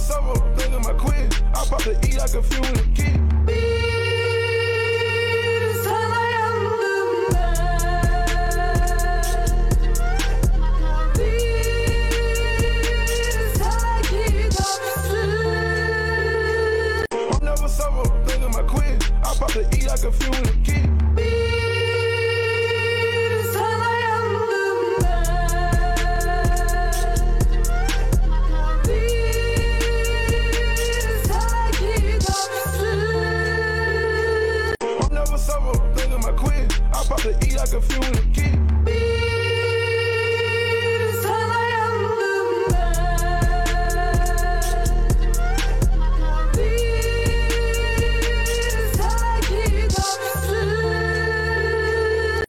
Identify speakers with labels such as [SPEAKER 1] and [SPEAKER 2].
[SPEAKER 1] summer, I'm thinking my quit. I pop the E like a few in a kid.